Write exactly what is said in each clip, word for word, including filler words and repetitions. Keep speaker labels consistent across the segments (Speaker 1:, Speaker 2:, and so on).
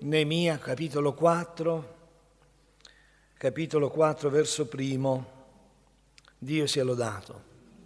Speaker 1: Neemia, capitolo quattro, capitolo quattro, verso primo. Dio sia lodato.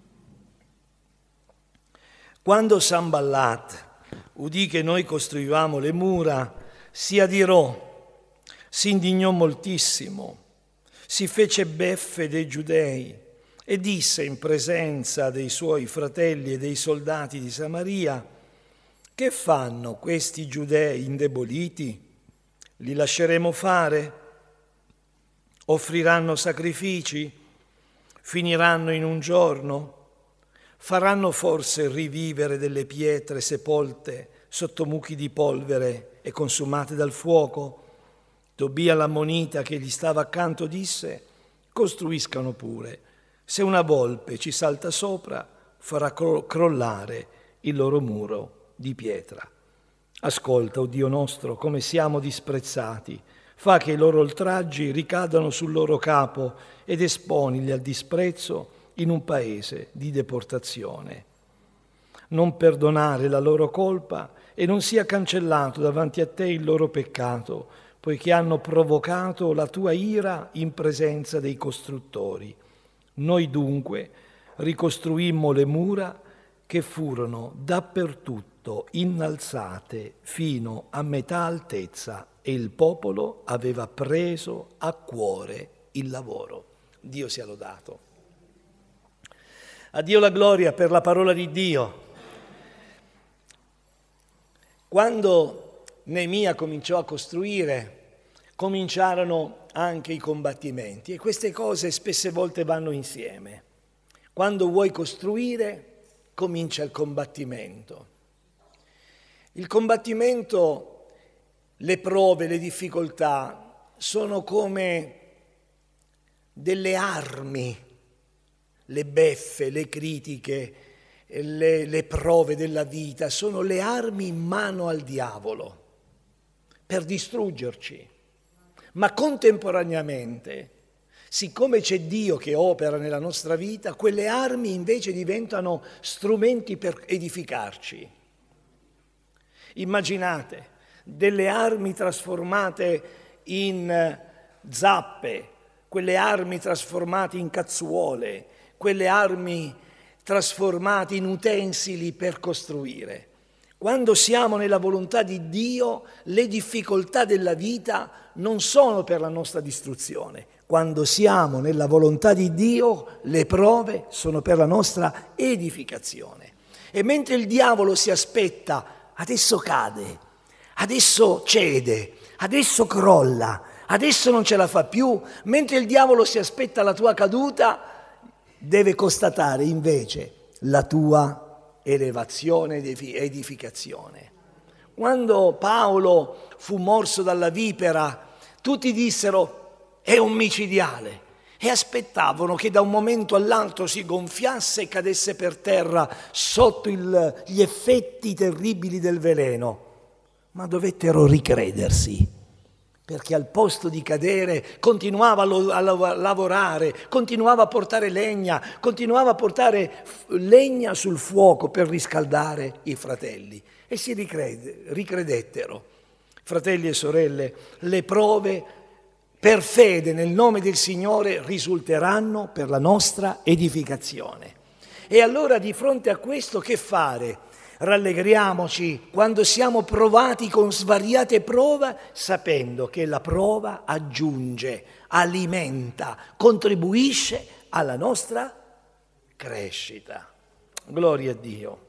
Speaker 1: Quando Sanballat udì che noi costruivamo le mura, si adirò, si indignò moltissimo, si fece beffe dei giudei e disse in presenza dei suoi fratelli e dei soldati di Samaria: che fanno questi giudei indeboliti? Li lasceremo fare? Offriranno sacrifici? Finiranno in un giorno? Faranno forse rivivere delle pietre sepolte sotto mucchi di polvere e consumate dal fuoco? Tobia l'ammonita che gli stava accanto disse: costruiscano pure. Se una volpe ci salta sopra, farà crollare il loro muro di pietra. Ascolta, o Dio nostro, come siamo disprezzati. Fa che i loro oltraggi ricadano sul loro capo ed esponili al disprezzo in un paese di deportazione. Non perdonare la loro colpa e non sia cancellato davanti a te il loro peccato, poiché hanno provocato la tua ira in presenza dei costruttori. Noi dunque ricostruimmo le mura che furono dappertutto innalzate fino a metà altezza e il popolo aveva preso a cuore il lavoro. Dio sia lodato. A Dio la gloria per la parola di Dio. Quando Neemia cominciò a costruire, cominciarono anche i combattimenti e queste cose spesse volte vanno insieme. Quando vuoi costruire, comincia il combattimento. Il combattimento, le prove, le difficoltà sono come delle armi, le beffe, le critiche, le, le prove della vita, sono le armi in mano al diavolo per distruggerci. Ma contemporaneamente, siccome c'è Dio che opera nella nostra vita, quelle armi invece diventano strumenti per edificarci. Immaginate delle armi trasformate in zappe, quelle armi trasformate in cazzuole, quelle armi trasformate in utensili per costruire. Quando siamo nella volontà di Dio, le difficoltà della vita non sono per la nostra distruzione. Quando siamo nella volontà di Dio, le prove sono per la nostra edificazione. E mentre il diavolo si aspetta, adesso cade, adesso cede, adesso crolla, adesso non ce la fa più, mentre il diavolo si aspetta la tua caduta, deve constatare invece la tua elevazione ed edificazione. Quando Paolo fu morso dalla vipera, tutti dissero: è un micidiale, e aspettavano che da un momento all'altro si gonfiasse e cadesse per terra sotto il, gli effetti terribili del veleno. Ma dovettero ricredersi, perché al posto di cadere continuava a lavorare, continuava a portare legna, continuava a portare legna sul fuoco per riscaldare i fratelli. E si ricrede, ricredettero. Fratelli e sorelle, le prove per fede nel nome del Signore risulteranno per la nostra edificazione. E allora di fronte a questo che fare? Rallegriamoci quando siamo provati con svariate prove, sapendo che la prova aggiunge, alimenta, contribuisce alla nostra crescita. Gloria a Dio.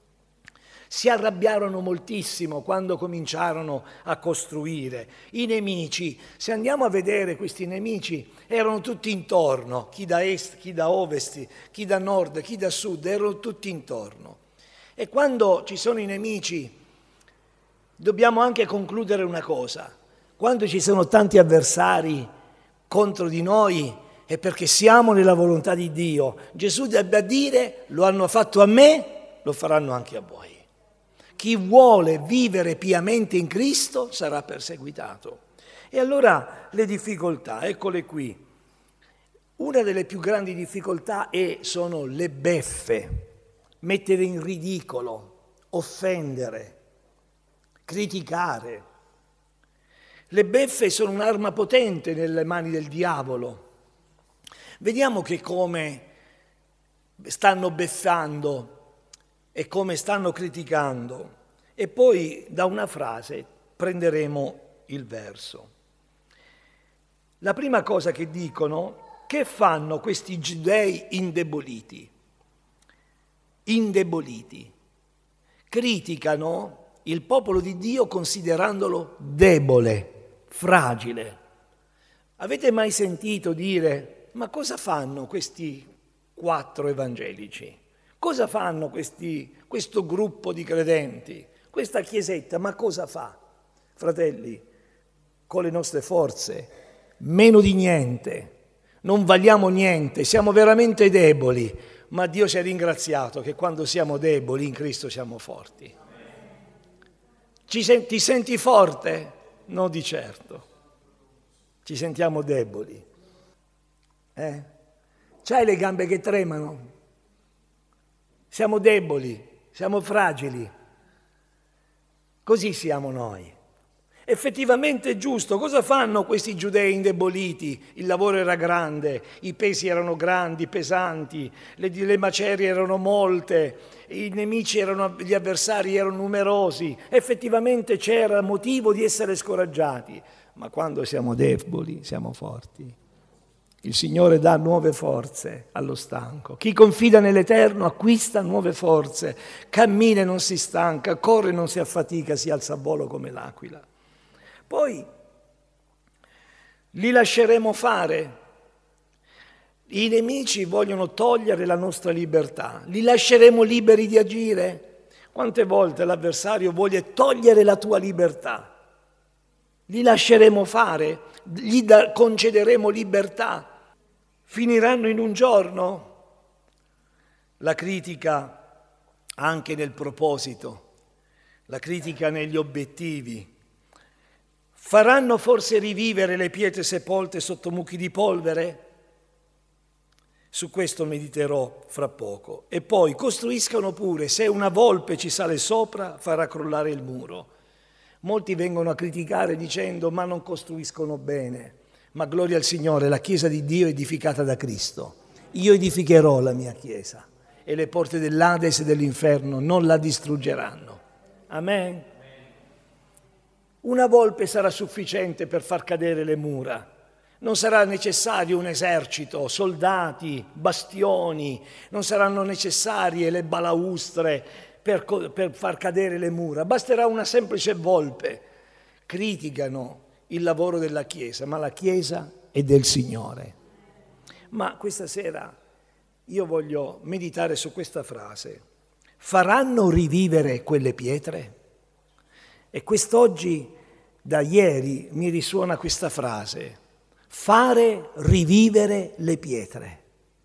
Speaker 1: Si arrabbiarono moltissimo quando cominciarono a costruire. I nemici, se andiamo a vedere questi nemici, erano tutti intorno, chi da est, chi da ovest, chi da nord, chi da sud, erano tutti intorno. E quando ci sono i nemici, dobbiamo anche concludere una cosa: quando ci sono tanti avversari contro di noi è perché siamo nella volontà di Dio. Gesù debba dire: lo hanno fatto a me, lo faranno anche a voi. Chi vuole vivere piamente in Cristo sarà perseguitato. E allora le difficoltà, eccole qui. Una delle più grandi difficoltà è, sono le beffe, mettere in ridicolo, offendere, criticare. Le beffe sono un'arma potente nelle mani del diavolo. Vediamo che come stanno beffando e come stanno criticando. E poi da una frase prenderemo il verso. La prima cosa che dicono: che fanno questi giudei indeboliti? Indeboliti. Criticano il popolo di Dio considerandolo debole, fragile. Avete mai sentito dire: ma cosa fanno questi quattro evangelici? Cosa fanno questi, questo gruppo di credenti? Questa chiesetta, ma cosa fa? Fratelli, con le nostre forze, meno di niente, non valiamo niente, siamo veramente deboli, ma Dio ci ha ringraziato che quando siamo deboli in Cristo siamo forti. Ci sen- ti senti forte? No, di certo. Ci sentiamo deboli. Eh? C'hai le gambe che tremano? Siamo deboli, siamo fragili. Così siamo noi. Effettivamente è giusto. Cosa fanno questi giudei indeboliti? Il lavoro era grande, i pesi erano grandi, pesanti, le, le macerie erano molte, i nemici erano, gli avversari erano numerosi. Effettivamente c'era motivo di essere scoraggiati, ma quando siamo deboli siamo forti. Il Signore dà nuove forze allo stanco. Chi confida nell'Eterno acquista nuove forze, cammina e non si stanca, corre e non si affatica, si alza a volo come l'aquila. Poi li lasceremo fare. I nemici vogliono togliere la nostra libertà. Li lasceremo liberi di agire. Quante volte l'avversario vuole togliere la tua libertà? Li lasceremo fare, gli da- concederemo libertà. Finiranno in un giorno. La critica anche nel proposito, la critica negli obiettivi. Faranno forse rivivere le pietre sepolte sotto mucchi di polvere? Su questo mediterò fra poco. E poi costruiscano pure, se una volpe ci sale sopra, farà crollare il muro. Molti vengono a criticare dicendo: ma non costruiscono bene. Ma gloria al Signore, la Chiesa di Dio è edificata da Cristo. Io edificherò la mia Chiesa e le porte dell'Ades e dell'inferno non la distruggeranno. Amen. Una volpe sarà sufficiente per far cadere le mura. Non sarà necessario un esercito, soldati, bastioni, non saranno necessarie le balaustre per, per far cadere le mura. Basterà una semplice volpe. Criticano il lavoro della Chiesa, ma la Chiesa è del Signore. Ma questa sera io voglio meditare su questa frase: faranno rivivere quelle pietre? E quest'oggi, da ieri, mi risuona questa frase: fare rivivere le pietre.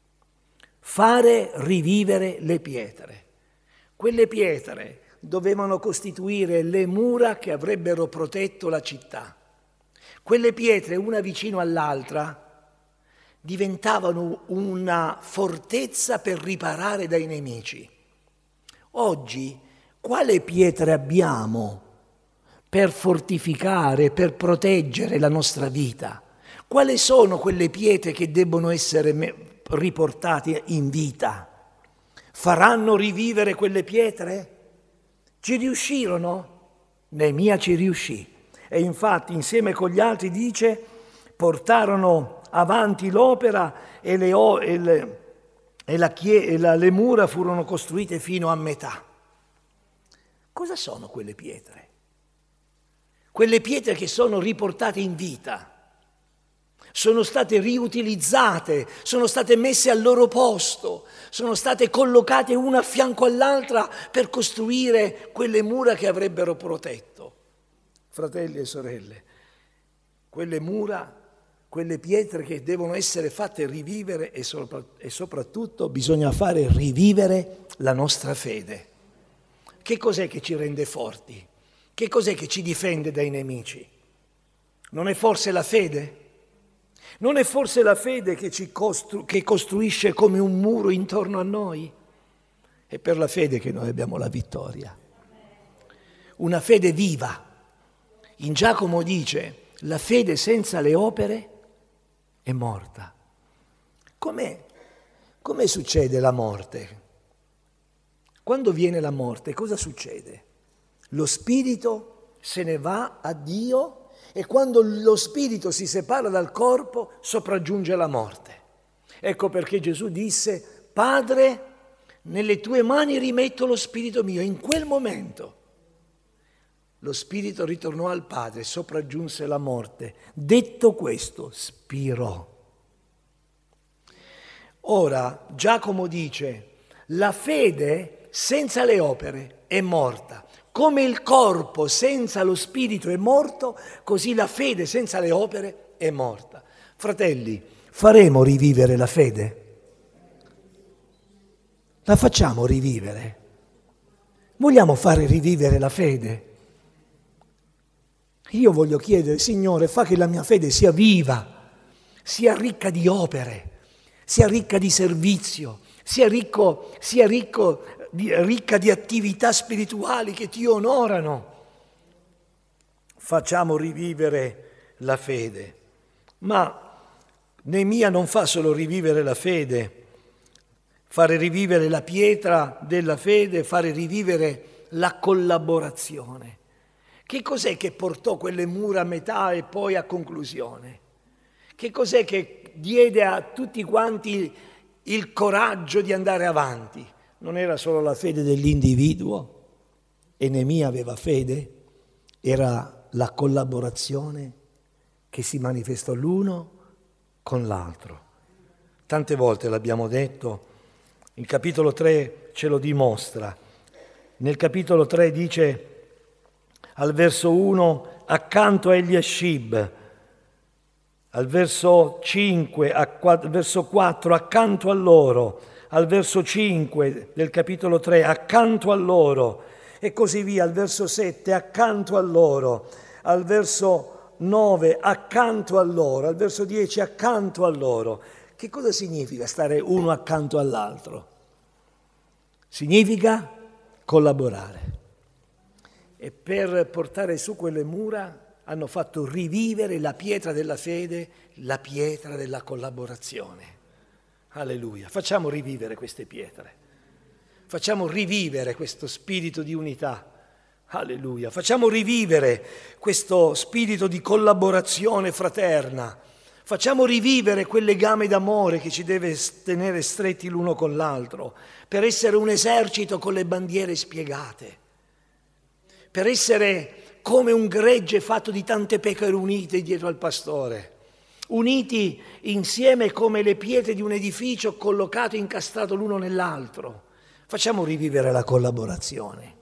Speaker 1: Fare rivivere le pietre. Quelle pietre dovevano costituire le mura che avrebbero protetto la città. Quelle pietre, una vicino all'altra, diventavano una fortezza per riparare dai nemici. Oggi, quale pietre abbiamo per fortificare, per proteggere la nostra vita? Quali sono quelle pietre che debbono essere riportate in vita? Faranno rivivere quelle pietre? Ci riuscirono? Neemia ci riuscì. E infatti insieme con gli altri, dice, portarono avanti l'opera e le, e le, e la, e la, le mura furono costruite fino a metà. Cosa sono quelle pietre? Quelle pietre che sono riportate in vita, sono state riutilizzate, sono state messe al loro posto, sono state collocate una a fianco all'altra per costruire quelle mura che avrebbero protetto. Fratelli e sorelle, quelle mura, quelle pietre che devono essere fatte rivivere e, sopra, e soprattutto bisogna fare rivivere la nostra fede. Che cos'è che ci rende forti? Che cos'è che ci difende dai nemici? Non è forse la fede? Non è forse la fede che ci costru- che costruisce come un muro intorno a noi? È per la fede che noi abbiamo la vittoria. Una fede viva. In Giacomo dice: La fede senza le opere è morta. Com'è? Come succede la morte? Quando viene la morte, cosa succede? Lo spirito se ne va a Dio e quando lo spirito si separa dal corpo sopraggiunge la morte. Ecco perché Gesù disse: Padre, nelle tue mani rimetto lo spirito mio. In quel momento lo spirito ritornò al Padre, sopraggiunse la morte. Detto questo, spirò. Ora Giacomo dice: la fede senza le opere è morta. Come il corpo senza lo spirito è morto, così la fede senza le opere è morta. Fratelli, faremo rivivere la fede? La facciamo rivivere? Vogliamo fare rivivere la fede? Io voglio chiedere: Signore, fa che la mia fede sia viva, sia ricca di opere, sia ricca di servizio, sia ricco, sia ricco di, ricca di attività spirituali che ti onorano. Facciamo rivivere la fede. Ma Neemia non fa solo rivivere la fede, fare rivivere la pietra della fede, fare rivivere la collaborazione. Che cos'è che portò quelle mura a metà e poi a conclusione? Che cos'è che diede a tutti quanti il coraggio di andare avanti? Non era solo la fede dell'individuo, e Neemia aveva fede, era la collaborazione che si manifestò l'uno con l'altro. Tante volte l'abbiamo detto, il capitolo tre ce lo dimostra. Nel capitolo tre dice al verso uno: accanto a Eliashib, al verso cinque, al verso quattro, accanto a loro, al verso cinque del capitolo tre, accanto a loro, e così via, al verso sette, accanto a loro, al verso nove, accanto a loro, al verso dieci, accanto a loro. Che cosa significa stare uno accanto all'altro? Significa collaborare. E per portare su quelle mura hanno fatto rivivere la pietra della fede, la pietra della collaborazione. Alleluia. Facciamo rivivere queste pietre. Facciamo rivivere questo spirito di unità. Alleluia. Facciamo rivivere questo spirito di collaborazione fraterna. Facciamo rivivere quel legame d'amore che ci deve tenere stretti l'uno con l'altro, per essere un esercito con le bandiere spiegate, per essere come un gregge fatto di tante pecore unite dietro al pastore, uniti insieme come le pietre di un edificio collocato, incastrato l'uno nell'altro. Facciamo rivivere la collaborazione,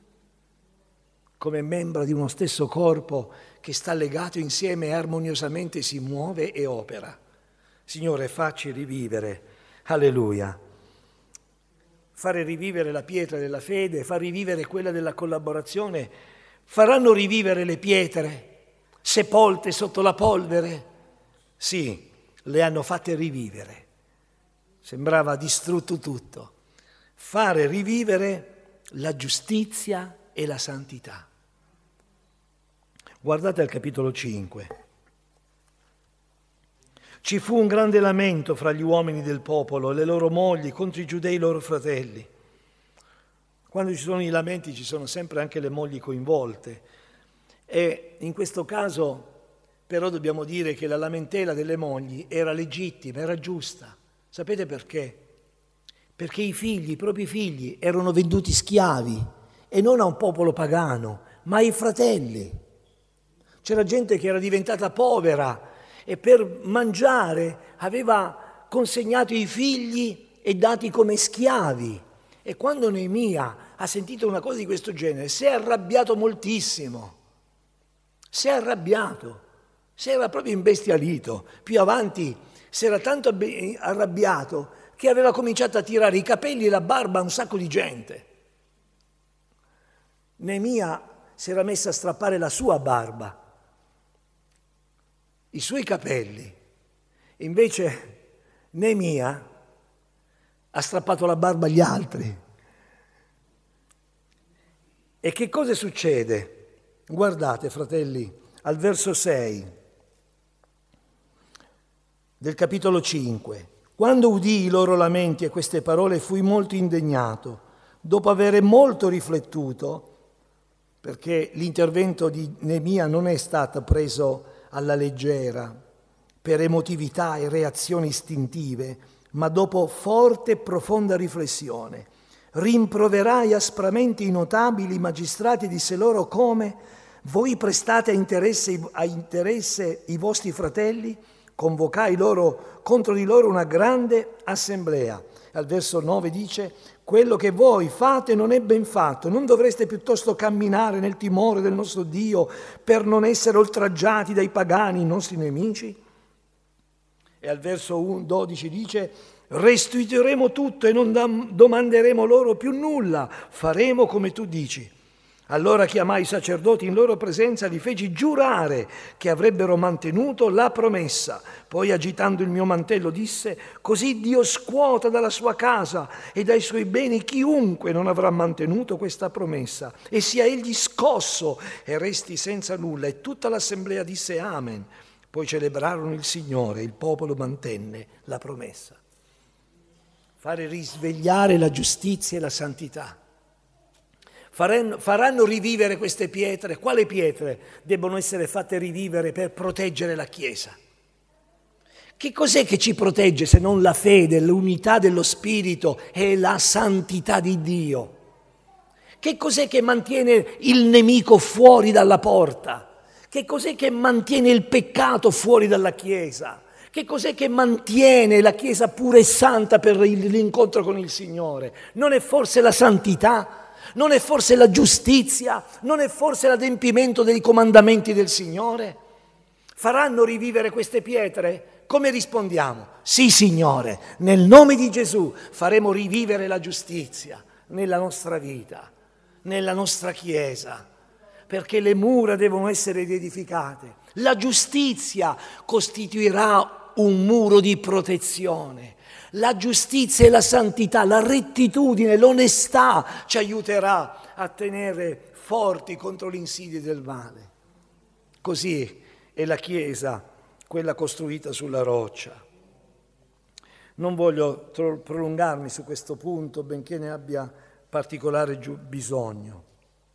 Speaker 1: come membro di uno stesso corpo che sta legato insieme e armoniosamente si muove e opera. Signore, facci rivivere, alleluia. Fare rivivere la pietra della fede, far rivivere quella della collaborazione, faranno rivivere le pietre sepolte sotto la polvere? Sì, le hanno fatte rivivere. Sembrava distrutto tutto. Fare rivivere la giustizia e la santità. Guardate al capitolo cinque. Ci fu un grande lamento fra gli uomini del popolo e le loro mogli contro i giudei loro fratelli. Quando ci sono i lamenti ci sono sempre anche le mogli coinvolte. E in questo caso però dobbiamo dire che la lamentela delle mogli era legittima, era giusta. Sapete perché? Perché i figli, i propri figli, erano venduti schiavi e non a un popolo pagano, ma ai fratelli. C'era gente che era diventata povera e per mangiare aveva consegnato i figli e dati come schiavi. E quando Neemia ha sentito una cosa di questo genere, si è arrabbiato moltissimo. Si è arrabbiato, si era proprio imbestialito. Più avanti si era tanto arrabbiato che aveva cominciato a tirare i capelli e la barba a un sacco di gente. Neemia si era messo a strappare la sua barba, i suoi capelli. Invece Neemia ha strappato la barba agli altri. E che cosa succede? Guardate, fratelli, al verso sei del capitolo cinque. Quando udii i loro lamenti e queste parole fui molto indegnato. Dopo avere molto riflettuto, perché l'intervento di Neemia non è stato preso alla leggera, per emotività e reazioni istintive, ma dopo forte e profonda riflessione. Rimproverai aspramente i notabili magistrati, disse loro, come voi prestate a interesse, a interesse i vostri fratelli, convocai loro, contro di loro una grande assemblea. Al verso nove dice, quello che voi fate non è ben fatto, non dovreste piuttosto camminare nel timore del nostro Dio per non essere oltraggiati dai pagani, i nostri nemici? E al verso dodici dice, restituiremo tutto e non domanderemo loro più nulla, faremo come tu dici. Allora chiamai i sacerdoti in loro presenza, li feci giurare che avrebbero mantenuto la promessa. Poi agitando il mio mantello disse, così Dio scuota dalla sua casa e dai suoi beni chiunque non avrà mantenuto questa promessa, e sia egli scosso e resti senza nulla. E tutta l'assemblea disse amen. Poi celebrarono il Signore, il popolo mantenne la promessa. Fare risvegliare la giustizia e la santità. Faranno, faranno rivivere queste pietre. Quali pietre debbono essere fatte rivivere per proteggere la Chiesa? Che cos'è che ci protegge se non la fede, l'unità dello Spirito e la santità di Dio? Che cos'è che mantiene il nemico fuori dalla porta? Che cos'è che mantiene il peccato fuori dalla Chiesa? Che cos'è che mantiene la Chiesa pura e santa per l'incontro con il Signore? Non è forse la santità? Non è forse la giustizia? Non è forse l'adempimento dei comandamenti del Signore? Faranno rivivere queste pietre? Come rispondiamo? Sì, Signore, nel nome di Gesù faremo rivivere la giustizia nella nostra vita, nella nostra Chiesa, perché le mura devono essere riedificate. La giustizia costituirà un muro di protezione. La giustizia e la santità, la rettitudine, l'onestà ci aiuterà a tenere forti contro le insidie del male. Così è la Chiesa, quella costruita sulla roccia. Non voglio tro- prolungarmi su questo punto, benché ne abbia particolare giu- bisogno.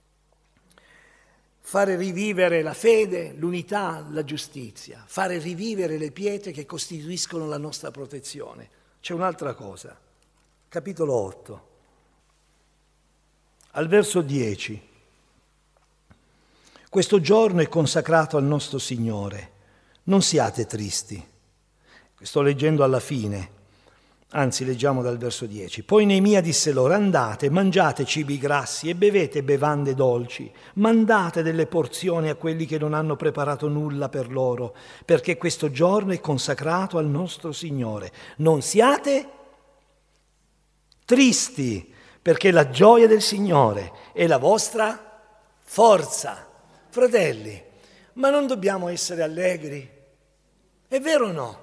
Speaker 1: Fare rivivere la fede, l'unità, la giustizia, fare rivivere le pietre che costituiscono la nostra protezione. C'è un'altra cosa, capitolo otto, al verso dieci. Questo giorno è consacrato al nostro Signore, non siate tristi. Sto leggendo alla fine, anzi leggiamo dal verso dieci. Poi Neemia disse loro, andate, mangiate cibi grassi e bevete bevande dolci, mandate delle porzioni a quelli che non hanno preparato nulla per loro, perché questo giorno è consacrato al nostro Signore. Non siate tristi, perché la gioia del Signore è la vostra forza. Fratelli, ma non dobbiamo essere allegri? È vero o no?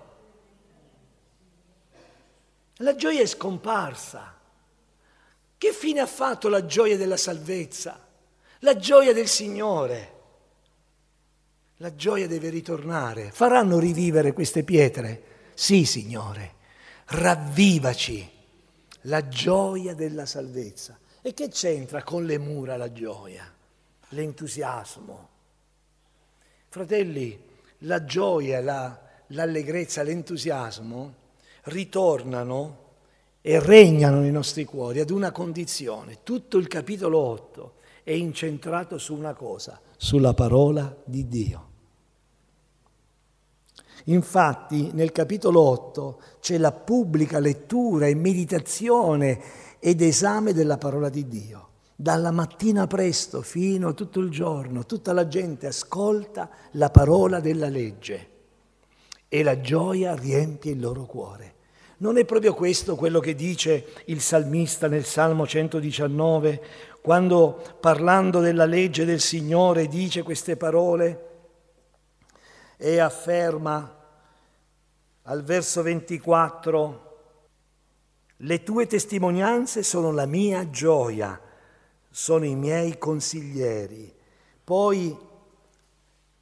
Speaker 1: La gioia è scomparsa. Che fine ha fatto la gioia della salvezza? La gioia del Signore? La gioia deve ritornare. Faranno rivivere queste pietre? Sì, Signore. Ravvivaci la gioia della salvezza. E che c'entra con le mura la gioia? L'entusiasmo. Fratelli, la gioia, la, l'allegrezza, l'entusiasmo ritornano e regnano nei nostri cuori ad una condizione. Tutto il capitolo otto è incentrato su una cosa, sulla parola di Dio. Infatti nel capitolo otto c'è la pubblica lettura e meditazione ed esame della parola di Dio. Dalla mattina presto fino a tutto il giorno, tutta la gente ascolta la parola della legge e la gioia riempie il loro cuore. Non è proprio questo quello che dice il salmista nel Salmo centodiciannove, quando parlando della legge del Signore dice queste parole e afferma al verso ventiquattro: le tue testimonianze sono la mia gioia, sono i miei consiglieri. Poi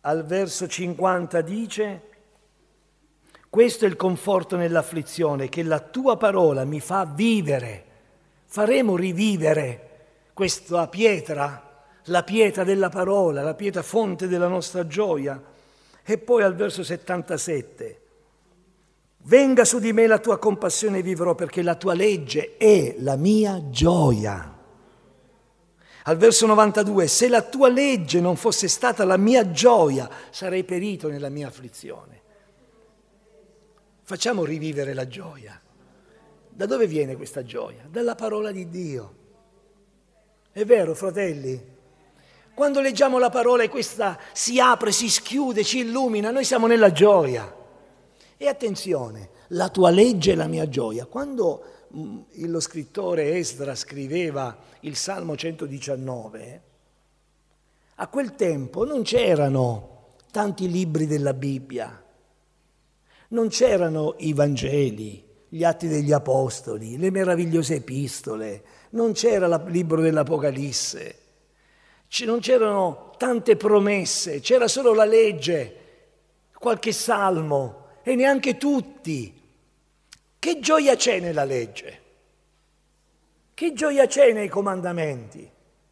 Speaker 1: al verso cinquanta dice: questo è il conforto nell'afflizione, che la tua parola mi fa vivere. Faremo rivivere questa pietra, la pietra della parola, la pietra fonte della nostra gioia. E poi al verso settantasette: venga su di me la tua compassione e vivrò, perché la tua legge è la mia gioia. Al verso novantadue: se la tua legge non fosse stata la mia gioia, sarei perito nella mia afflizione. Facciamo rivivere la gioia. Da dove viene questa gioia? Dalla parola di Dio. È vero, fratelli? Quando leggiamo la parola e questa si apre, si schiude, ci illumina, noi siamo nella gioia. E attenzione, la tua legge è la mia gioia. Quando mh, lo scrittore Esdra scriveva il Salmo centodiciannove, a quel tempo non c'erano tanti libri della Bibbia, non c'erano i Vangeli, gli Atti degli Apostoli, le meravigliose epistole, non c'era il libro dell'Apocalisse, non c'erano tante promesse, c'era solo la legge, qualche salmo e neanche tutti. Che gioia c'è nella legge? Che gioia c'è nei comandamenti?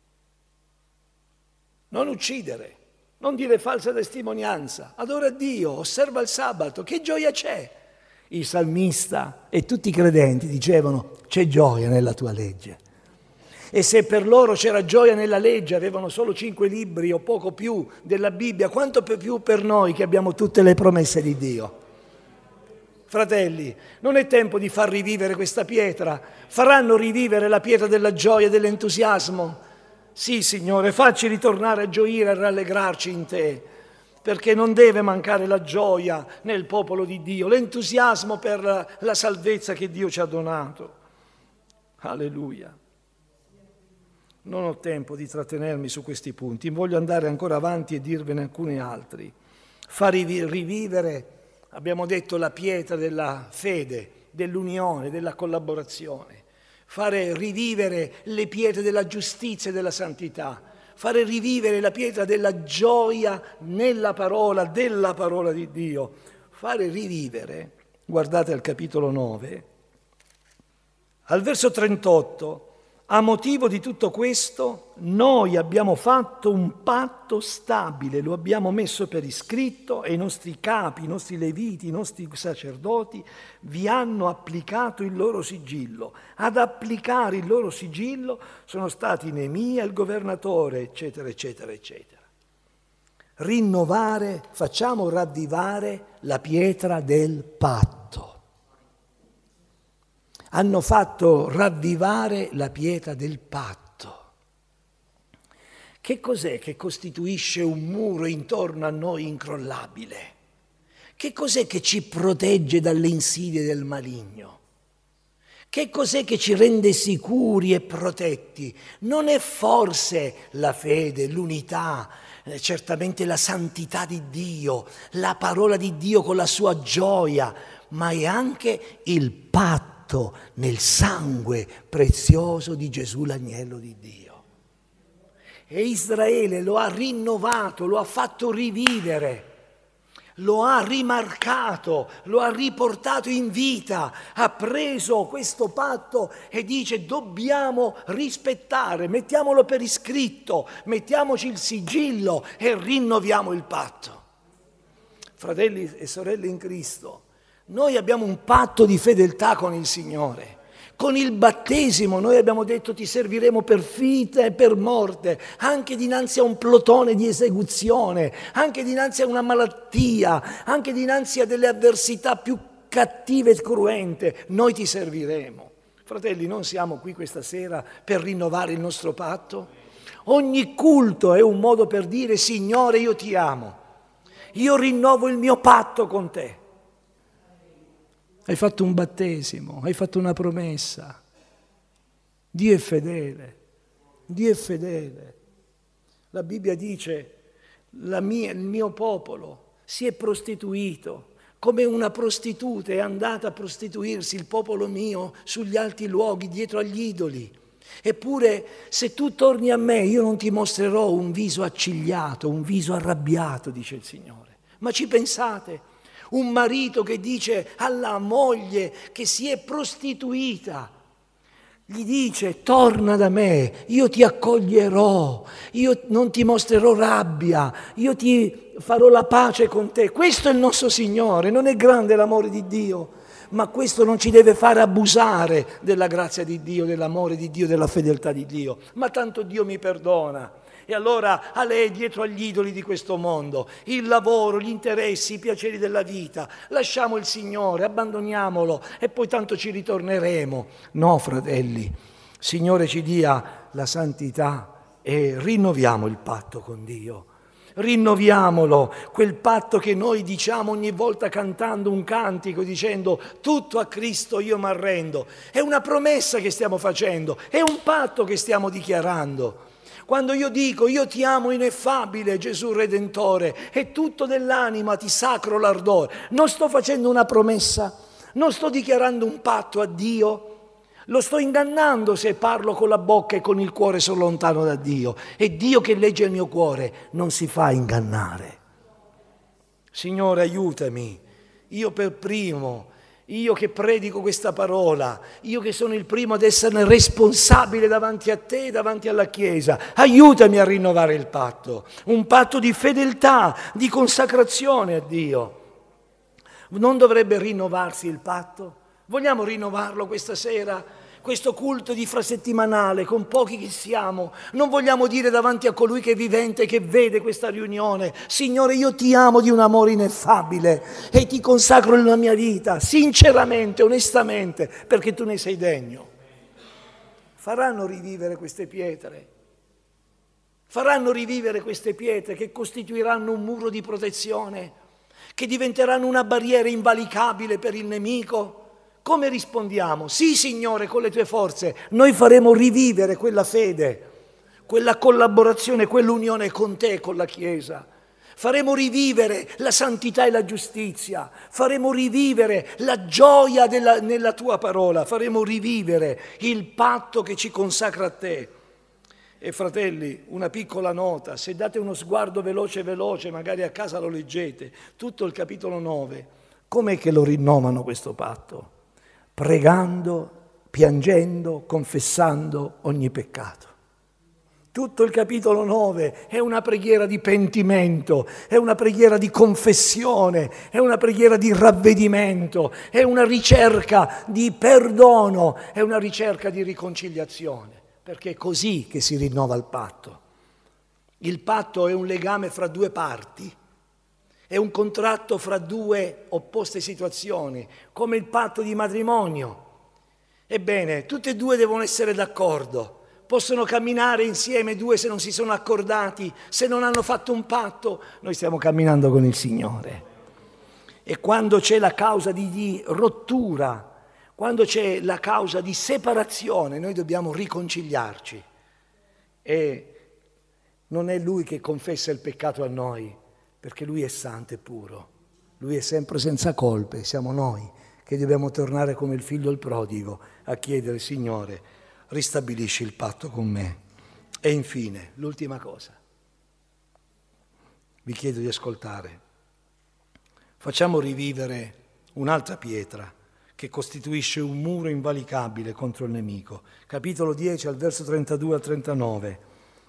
Speaker 1: Non uccidere, non dire falsa testimonianza, adora Dio, osserva il sabato. Che gioia c'è? Il salmista e tutti i credenti dicevano: c'è gioia nella tua legge. E se per loro c'era gioia nella legge, avevano solo cinque libri o poco più della Bibbia, quanto più per noi che abbiamo tutte le promesse di Dio. Fratelli, non è tempo di far rivivere questa pietra? Faranno rivivere la pietra della gioia e dell'entusiasmo? Sì, Signore, facci ritornare a gioire e a rallegrarci in Te, perché non deve mancare la gioia nel popolo di Dio, l'entusiasmo per la salvezza che Dio ci ha donato. Alleluia. Non ho tempo di trattenermi su questi punti, voglio andare ancora avanti e dirvene alcuni altri. Far rivivere, abbiamo detto, la pietra della fede, dell'unione, della collaborazione. Fare rivivere le pietre della giustizia e della santità. Fare rivivere la pietra della gioia nella parola, della parola di Dio. Fare rivivere, guardate al capitolo nove, al verso trentotto, a motivo di tutto questo noi abbiamo fatto un patto stabile, lo abbiamo messo per iscritto e i nostri capi, i nostri leviti, i nostri sacerdoti vi hanno applicato il loro sigillo. Ad applicare il loro sigillo sono stati Neemia, il governatore, eccetera, eccetera, eccetera. Rinnovare, facciamo ravvivare la pietra del patto. Hanno fatto ravvivare la pietra del patto. Che cos'è che costituisce un muro intorno a noi incrollabile? Che cos'è che ci protegge dalle insidie del maligno? Che cos'è che ci rende sicuri e protetti? Non è forse la fede, l'unità, eh, certamente la santità di Dio, la parola di Dio con la sua gioia, ma è anche il patto nel sangue prezioso di Gesù, l'agnello di Dio. E Israele lo ha rinnovato, lo ha fatto rivivere, lo ha rimarcato, lo ha riportato in vita, ha preso questo patto e dice: dobbiamo rispettare, mettiamolo per iscritto, mettiamoci il sigillo e rinnoviamo il patto. Fratelli e sorelle in Cristo, noi abbiamo un patto di fedeltà con il Signore. Con il battesimo noi abbiamo detto: ti serviremo per vita e per morte, anche dinanzi a un plotone di esecuzione, anche dinanzi a una malattia, anche dinanzi a delle avversità più cattive e cruente, noi ti serviremo. Fratelli, non siamo qui questa sera per rinnovare il nostro patto? Ogni culto è un modo per dire: Signore, io ti amo, io rinnovo il mio patto con te. Hai fatto un battesimo, hai fatto una promessa. Dio è fedele, Dio è fedele. La Bibbia dice: la mia, il mio popolo si è prostituito, come una prostituta è andata a prostituirsi il popolo mio sugli alti luoghi, dietro agli idoli. Eppure, se tu torni a me, io non ti mostrerò un viso accigliato, un viso arrabbiato, dice il Signore. Ma ci pensate? Un marito che dice alla moglie che si è prostituita, gli dice: torna da me, io ti accoglierò, io non ti mostrerò rabbia, io ti farò la pace con te. Questo è il nostro Signore. Non è grande l'amore di Dio? Ma questo non ci deve fare abusare della grazia di Dio, dell'amore di Dio, della fedeltà di Dio. Ma tanto Dio mi perdona. E allora a lei, dietro agli idoli di questo mondo, il lavoro, gli interessi, i piaceri della vita, lasciamo il Signore, abbandoniamolo e poi tanto ci ritorneremo. No, fratelli, Signore ci dia la santità e rinnoviamo il patto con Dio. Rinnoviamolo, quel patto che noi diciamo ogni volta cantando un cantico, dicendo tutto a Cristo io mi arrendo. È una promessa che stiamo facendo, è un patto che stiamo dichiarando. Quando io dico io ti amo ineffabile Gesù Redentore e tutto dell'anima ti sacro l'ardore, non sto facendo una promessa, non sto dichiarando un patto a Dio. Lo sto ingannando se parlo con la bocca e con il cuore sono lontano da Dio. E Dio che legge il mio cuore non si fa ingannare. Signore, aiutami, io per primo, io che predico questa parola, io che sono il primo ad esserne responsabile davanti a te e davanti alla Chiesa, aiutami a rinnovare il patto, un patto di fedeltà, di consacrazione a Dio. Non dovrebbe rinnovarsi il patto? Vogliamo rinnovarlo questa sera? Questo culto di frasettimanale, con pochi che siamo, non vogliamo dire davanti a colui che è vivente, che vede questa riunione: Signore, io ti amo di un amore ineffabile e ti consacro la mia vita, sinceramente, onestamente, perché tu ne sei degno. Faranno rivivere queste pietre, faranno rivivere queste pietre che costituiranno un muro di protezione, che diventeranno una barriera invalicabile per il nemico. Come rispondiamo? Sì, Signore, con le tue forze noi faremo rivivere quella fede, quella collaborazione, quell'unione con te, con la Chiesa. Faremo rivivere la santità e la giustizia, faremo rivivere la gioia della, nella tua parola, faremo rivivere il patto che ci consacra a te. E fratelli, una piccola nota: se date uno sguardo veloce veloce, magari a casa lo leggete, tutto il capitolo nove, com'è che lo rinnovano questo patto? Pregando, piangendo, confessando ogni peccato. Tutto il capitolo nove è una preghiera di pentimento, è una preghiera di confessione, è una preghiera di ravvedimento, è una ricerca di perdono, è una ricerca di riconciliazione, perché è così che si rinnova il patto. Il patto è un legame fra due parti. È un contratto fra due opposte situazioni, come il patto di matrimonio. Ebbene, tutte e due devono essere d'accordo. Possono camminare insieme due se non si sono accordati, se non hanno fatto un patto. Noi stiamo camminando con il Signore. E quando c'è la causa di, di rottura, quando c'è la causa di separazione, noi dobbiamo riconciliarci. E non è Lui che confessa il peccato a noi, perché Lui è santo e puro, Lui è sempre senza colpe, siamo noi che dobbiamo tornare come il figlio il prodigo a chiedere: Signore, ristabilisci il patto con me. E infine, l'ultima cosa, vi chiedo di ascoltare, facciamo rivivere un'altra pietra che costituisce un muro invalicabile contro il nemico. Capitolo dieci, al verso trentadue al trentanove.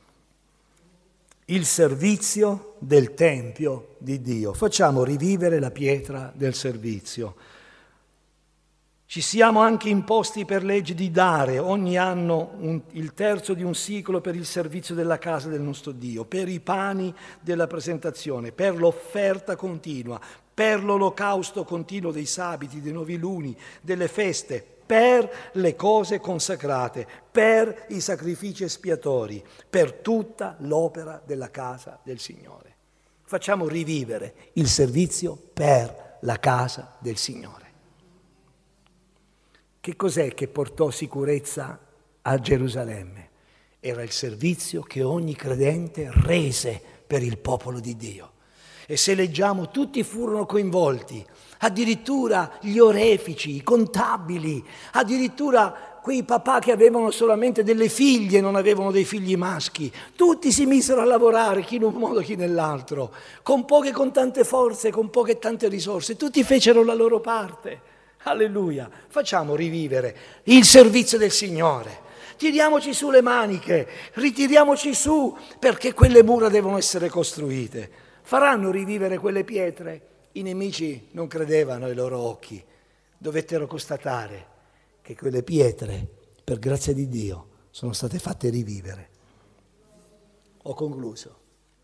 Speaker 1: Il servizio del Tempio di Dio. Facciamo rivivere la pietra del servizio. Ci siamo anche imposti per legge di dare ogni anno un, il terzo di un siclo per il servizio della casa del nostro Dio, per i pani della presentazione, per l'offerta continua, per l'olocausto continuo dei sabati, dei noviluni, delle feste, per le cose consacrate, per i sacrifici espiatori, per tutta l'opera della casa del Signore. Facciamo rivivere il servizio per la casa del Signore. Che cos'è che portò sicurezza a Gerusalemme? Era il servizio che ogni credente rese per il popolo di Dio. E se leggiamo, tutti furono coinvolti, addirittura gli orefici, i contabili, addirittura quei papà che avevano solamente delle figlie, non avevano dei figli maschi. Tutti si misero a lavorare, chi in un modo, chi nell'altro, con poche e con tante forze, con poche e tante risorse. Tutti fecero la loro parte. Alleluia. Facciamo rivivere il servizio del Signore. Tiriamoci su le maniche, ritiriamoci su, perché quelle mura devono essere costruite. Faranno rivivere quelle pietre? I nemici non credevano ai loro occhi. Dovettero constatare che quelle pietre, per grazia di Dio, sono state fatte rivivere. Ho concluso.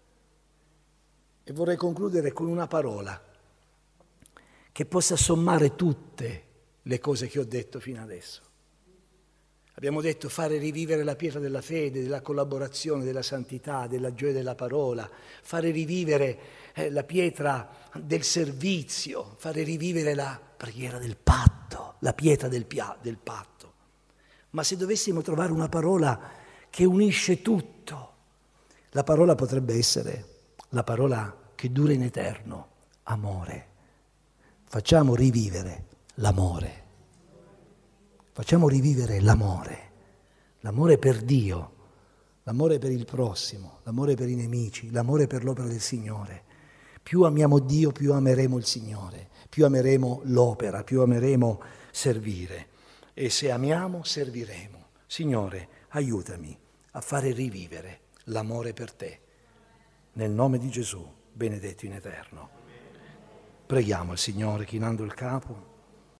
Speaker 1: E vorrei concludere con una parola che possa sommare tutte le cose che ho detto fino adesso. Abbiamo detto fare rivivere la pietra della fede, della collaborazione, della santità, della gioia della parola, fare rivivere eh, la pietra del servizio, fare rivivere la preghiera del patto, la pietra del, pia- del patto. Ma se dovessimo trovare una parola che unisce tutto, la parola potrebbe essere la parola che dura in eterno, amore. Facciamo rivivere l'amore. Facciamo rivivere l'amore, l'amore per Dio, l'amore per il prossimo, l'amore per i nemici, l'amore per l'opera del Signore. Più amiamo Dio, più ameremo il Signore, più ameremo l'opera, più ameremo servire. E se amiamo, serviremo. Signore, aiutami a fare rivivere l'amore per te. Nel nome di Gesù, benedetto in eterno. Preghiamo il Signore chinando il capo.